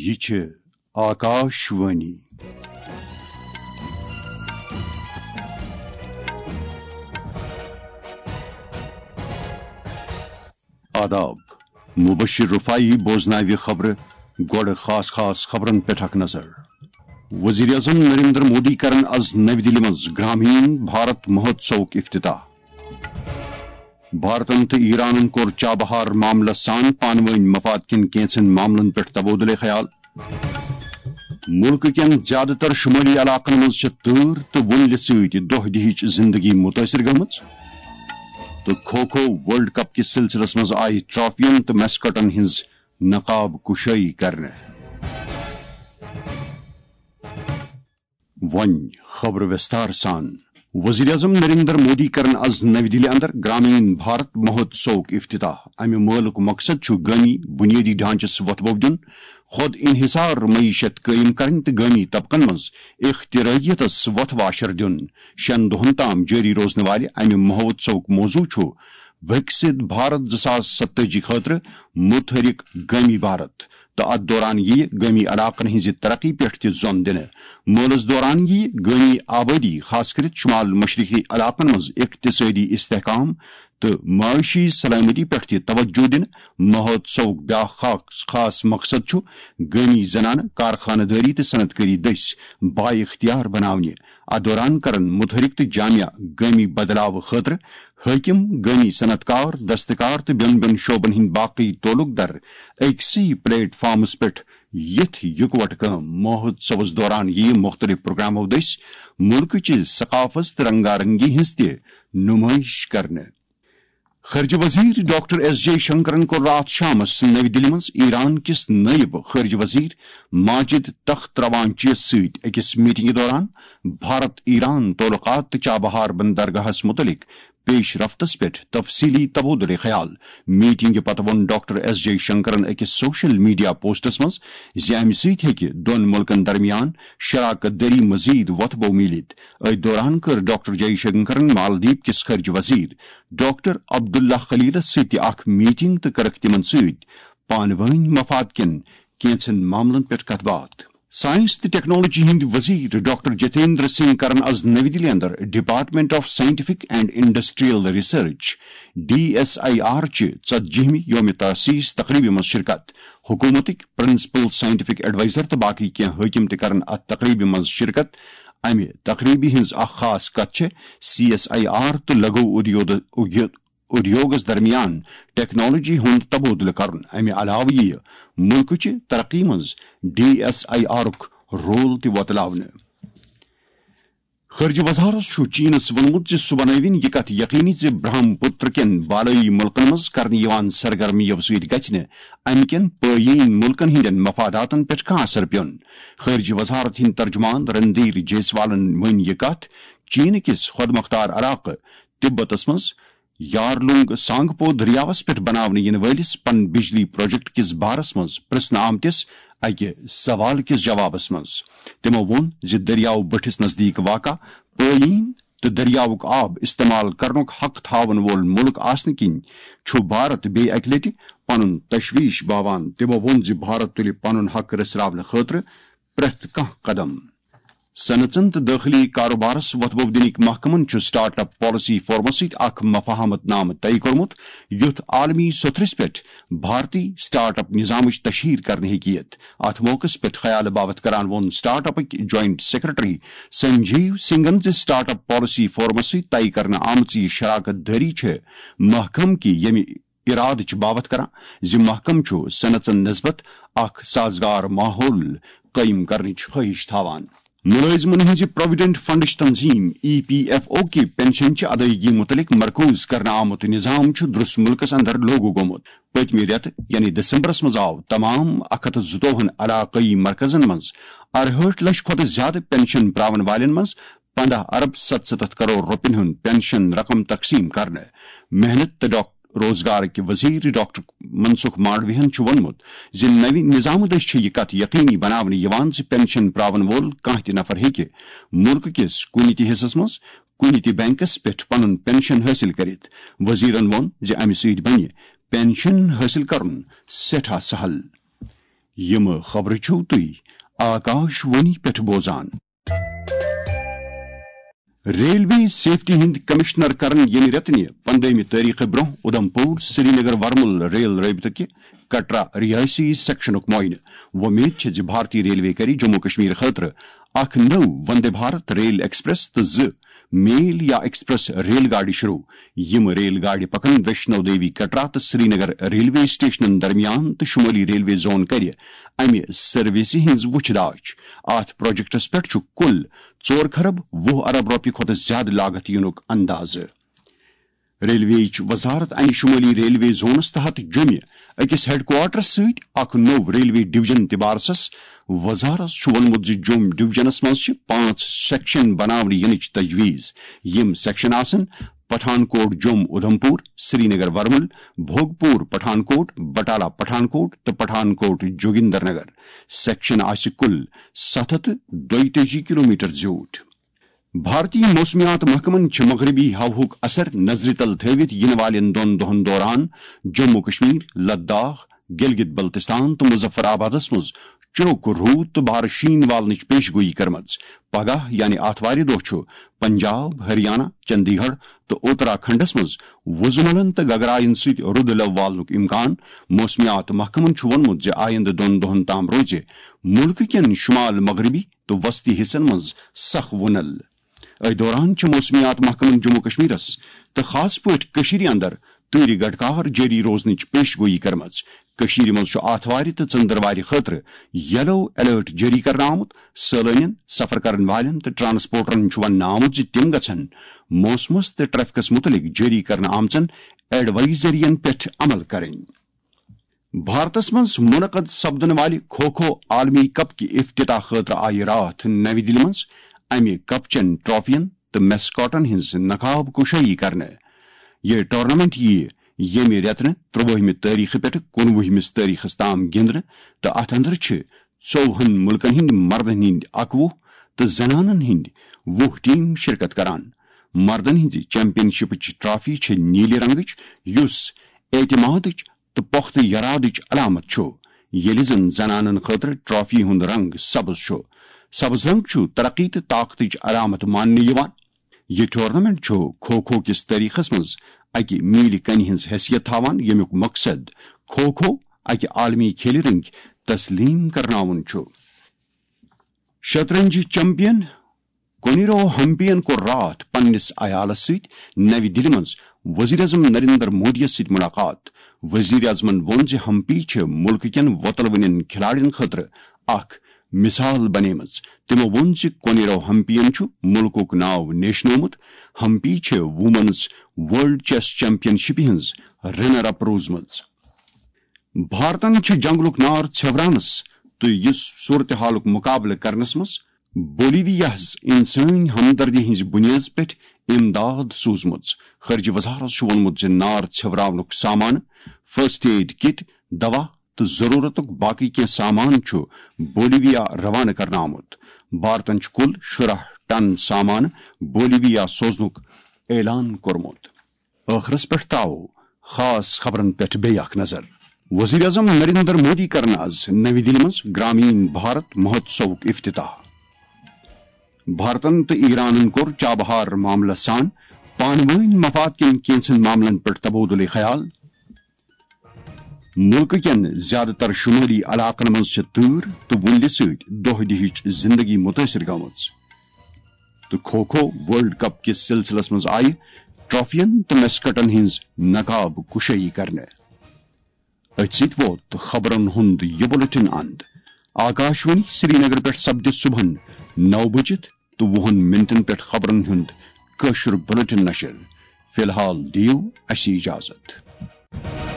یہ چھ آکاش وانی آداب مبشر رفائی بوزناوی خبر گوڑ خاص خبرن پہ اخ نظر وزیر اعظم نریندر مودی کرن از نئی دلی مز گرامین بھارت مہوتسو افتتاح بھارتن تو ایرانن کور چابہار معاملہ سان پانوین مفاد کن کینچن معاملن پہ تبادلہ خیال ملک کین زیادہ تر شمالی علاقن مز تر تو ونل ست دہ دہچ زندگی متاثر گمت تو کھو ورلڈ کپ کس سلسلس مز آئی ٹرافین تو میسکٹن ہز نقاب کشائی کرنے ون خبر وستار سان وزیر اعظم نریندر مودی کرن از نئی دلی اندر گرامین بھارت مہوتسو افتتاح امہ مالک مقصد چھ گامی بنیادی ڈھانچس وتبو دن خود انحصار معیشت قائم کرن تو گامی طبقن مز اختراعیتس وت واشر دن 6 دہن تام جاری روزن والے امہ مہوتسو موضوع چھ وکست بھارت 2047 خاطر متحرک گامی بھارت تو ات دوران یہ گامی علاقن ہز ترقی پہ زون دن مولس دوران یہ گامی آبادی خاص کر شمال مشرقی علاقن مز اقتصادی استحکام تو معاشی سلامتی پہ توجہ دن مہوتسو بیا خاص مقصد گامی زنان کارخانہ داری تو صنعت کاری دس با اختیار بنانے ات دوران کرن متحرک تو جامع گامی بدلاو خاطر حاکم گامی صنعت کار دستکار تو بین شعبن ہند باقی تعلق در اکسی پلیٹ فارمس پہ یت یکوٹ کام مہوتسوس دوران یہ مختلف پروگرامو دس ملک چہ ثقافت رنگا رنگی ہز تہ نمائش کرنے خارجہ وزیر ڈاکٹر ایس جے شنکرن کو رات شامس نئی دلی مز ایران کس نائب خارجہ وزیر ماجد تخت روانچی ست اکس میٹنگ دوران بھارت ایران تعلقات تو چابہار بندرگاہس متعلق پیش رفتس پہ تفصیلی تبادلہ خیال میٹنگ پتہ ون ڈاکٹر ایس جے شنکرن اکس سوشل میڈیا پوسٹس مز امہ ست ہیکہ دون ملکن درمیان شراکت داری مزید وتبو ملت ات دوران کر ڈاکٹر جے شنکرن مالدیپ کس خارجہ وزیر ڈاکٹر عبداللہ خلیلس ست اخ میٹنگ تو کرک تمن ست پانوین مفاد کن کینچن معاملن پہ کت بات سائنس تو ٹیکنالوجی ہند وزیر ڈاکٹر جتیندر سنگھ کرن از نئی دلی اندر department of scientific and industrial research DSIR چہ 40 یوم تاسیس تقریبی مز شرکت حکومتک پرنسپل سائنٹفک ایڈوائزر تو باقی کی حاکم تہ کرن ات تقریبی مز شرکت امہ تقریبی ہز اخ خاص کت CSIR تو لگو ادیوگس درمیان ٹیکنالوجی ہند تبادلہ کرن امہ علاوہ یہ ملک چہ ترقی مز DSIR رول تہ وتلاونے خارجہ وزارت چینس ونمت سہ بناوین یہ کت یقینی برہم پتر کن بالائی ملکن مز کرنے سرگرمیو ست گھنہ امہ کن پائین ملکن ہندین مفاداتن پہ کھانا اثر پیون خارجہ وزارت ہند ترجمان رندیر جیسوالن ون یہ کت چین کس خود مختار علاقہ تبتس مز یارلونگ سانگپو دریاوس پہ بنانے ین ولس پن بجلی پروجیکٹ کس بارس مز پرسن آمتس اکہ سوال کس جوابس مز تمو وون دریاو بٹھس نزدیک واقع پائین تو دریاوک آب استعمال کرنک حق تھاون وول ملک آسن کن چھ بھارت بے اکہ لٹہ پن تشویش باوان تمو وون بھارت تل پن حق رسراون خاطر پریت کھانا قدم صنعتن تو داخلی کاروبارس وتبو دنک محکمن سٹارٹ اپ پالیسی فورمس ست اخ مفاہمت نامہ طے کورمت یت عالمی ستھرس پہ بھارتی سٹارٹ اپ نظامچ تشہیر کرنے ہیکیت ات موقع پہ خیال باوت کران وون سٹارٹ اپک جوائنٹ سیکرٹری سنجیو سنگھن سٹارٹ اپ پالیسی فورمس ست طے کرنے آمت یہ شراکت داری محکم کی یمہ اراد باوت کران محکم صنعتن نسبت اخ سازگار ماحول قائم کرنچ خواہش تھاوان ملازمن ہز پروویڈنٹ فنڈچ تنظیم EPFO کی پنشن چہ ادائیگی متعلق مرکوز کرنا آمت نظام درس ملکس اندر لاگو گومت پتمہ ریت یعنی دسمبرس مز آو تمام 192 علاقائی مرکزن مز 68 لچھ کھت زیادہ پنشن پراون والن مز 15 ارب 77 کروڑ روپین ہند پنشن رقم تقسیم کرنے محنت تو روزگار کے وزیر ڈاکٹر منسکھ مانڈویہن ونمت نو نظام دس یہ کت یقینی بنانے پینشن پراون وول کھانا تہ نفر ہیکہ ملک کس کن تہ حصس مز کن تہ بینکس پہ پن پینشن حاصل کرت وزیرن وون امہ ست بنہ پینشن حاصل کرن سٹھا سہل یم خبر چھو تھی آکاش وانی پٹھ بوزان۔ ریلوے سیفٹی ہند کمشنر کرن یمہ رتنہ 15 تاریخ برہ ادھمپور سری نگر ورمل ریل رابطہ کہ کٹرا ریاسی سیکشنک معائنہ۔ ومید زِ بھارتی ریلوے کر جموں کشمیر خاطر اخ نو وندے بھارت ریل ایکسپریس تو میل یا ایکسپریس ریل گاڑی شروع۔ یم ریل گاڑی پکن ویشنو دیوی کٹرا تو سری نگر ریلوے سٹیشنن درمیان تو شمالی ریلوے زون کر امہ سروسہِ ہز وچھ داچ۔ ات پروجیکٹس پہ کل 4 کھرب 20 ارب روپیہ کھت زیادہ لاگت ینک اندازہ۔ ریلوے وزارت ان شمالی ریلوے زونس تحت جمع اکس ہیڈ کوارٹرس ست اخ نو ریلوے ڈویژن تبارسس وزارت وونمت جوم ڈویژنس مز 5 سیکشن بناونہ ینچ تجویز۔ یم سیکشن آسن پٹھان کوٹ جوم ادھمپور، سری نگر ورمل، بھوگپور پٹھان کوٹ، بٹالہ پٹھان کوٹ تو پٹھان کوٹ جوگندر نگر۔ سیکشن آس کل 732 کلومیٹر زیوٹھ۔ بھارتی موسمیات محکمن مغربی ہوہک اثر نظر تل تھوت ین والن 2 دہن دوران جموں کشمیر، لداخ، گلگت بلتستان تو مظفر آبادس مز چوک روٗد تو بہر شین والنچ پیش گوئی کرمز۔ پگہ یعنی آتوار دہ پنجاب، ہریانہ، چندی گڑھ تو اتراکھنڈس مز وزملن تو گگرائن ست رود لو والنک امکان۔ موسمیات محکمن وونمت آئندہ 2 دہن تام روز ملک کین شمال مغربی تو وسطی حصن مز سخ وُنل۔ دوران موسمیات محکمن جموں کشمیرس تو خاص پٲٹھۍ اندر تۭرِ گڑکار جاری روزنچ پیش گوئی کرمز۔ کشیر مز آتوار تو ژندروار خاطر یلو الرٹ جاری کرنا آمت۔ سیلانین، سفر کرن والن تو ٹرانسپورٹرن ون آمت تم گھن موسمس تو ٹریفکس متعلق جاری کرنا آمچن ایڈوائزرین پہ عمل کریں۔ بھارتس مز منعقد سپدن والہ کھو عالمی کپ کی افتتاح خاطر آئی رات نئی دہلی مز امہ کپ چن ٹرافین تو میسکاٹن ہز نقاب کشائی کرنے۔ یہ ٹورنامنٹ یمہ رتن 23 تاریخ پہ 19 تاریخس تام گندن تو ات اندر 14 ملکن ہند مردن ہند 21 تو زنانن ہند 20 ٹیم شرکت کران۔ مردن ہز چیمپئن شپ ٹرافی نیل رنگچ یس اعتماد تو پختہ یرادچ علامت یل زن زنانن خاطر ٹرافی ہند رنگ سبز سبز رنگ ترقی تو طاقتچ علامت ماننے۔ یہ ٹورنامنٹ کھو کس تاریخس مز اکہ میل کنہ ہز حیثیت تھاوان یمیک مقصد کھو اکہ عالمی کھیل رنگ تسلیم کرناون۔ شطرنج چیمپئن کونیرو ہمپین کو رات پنس عیالس ست نئی دہلی مز وزیر اعظم نریندر مودی ست ملاقات۔ وزیر اعظمن وون ہمپی ملک کین وۄتلوٕنٮ۪ن کھلاڑین خاطر اخ مثال بنیمٕژ۔ تمو وون کونیرو ہمپین ملکک ناو نیشنومت۔ Humpy women's world chess championship ہز رنر اپ روزمٕژ۔ بھارتن جنگلک نار ژھیورانس تو اس صورتحالک مقابلہ کرنس مز بولیویاہس انسانی ہمدردی ہز بنیاد پہ امداد سوزمٕژ۔ خارجہ وزارت وونمت نار ژھیوراونک سامان، فرسٹ ایڈ کٹ، دوا تو ضرورتک باقی کی سامان بولیویا روانہ کرنا آمت۔ بھارتن کل 16 ٹن سامان بولیویا سوزنک اعلان کورمت۔ آخرس پہ تاو خاص خبرن پہ بیٚیہِ اکھ نظر۔ وزیر اعظم نریندر مودی کرن آز نئی دہلی مز گرامین بھارت مہوتسوک افتتاح۔ بھارتن تو ایرانن کور چابہار معاملہ سان پانوٲنۍ مفاد کن کینژن معاملن پہ تبادلہ خیال۔ ملک کین زیادہ تر شمالی علاقن مز تۭر تو وُنلہ ست دۄہ دِہِچ زندگی متاثر گٔمٕژ۔ تو کھو ورلڈ کپ کس سلسلس مز آئی ٹرافین تو میسکٹن ہز نقاب کشائی کرنے۔ ات ست ووت خبرن ہند یہ بلٹن اند۔ آکاشوانی سری نگر پہ سپدِ صبحن 9:20 پہ خبرن ہند کٲشُر بلٹن نشر۔ فی الحال دیو اسی اجازت۔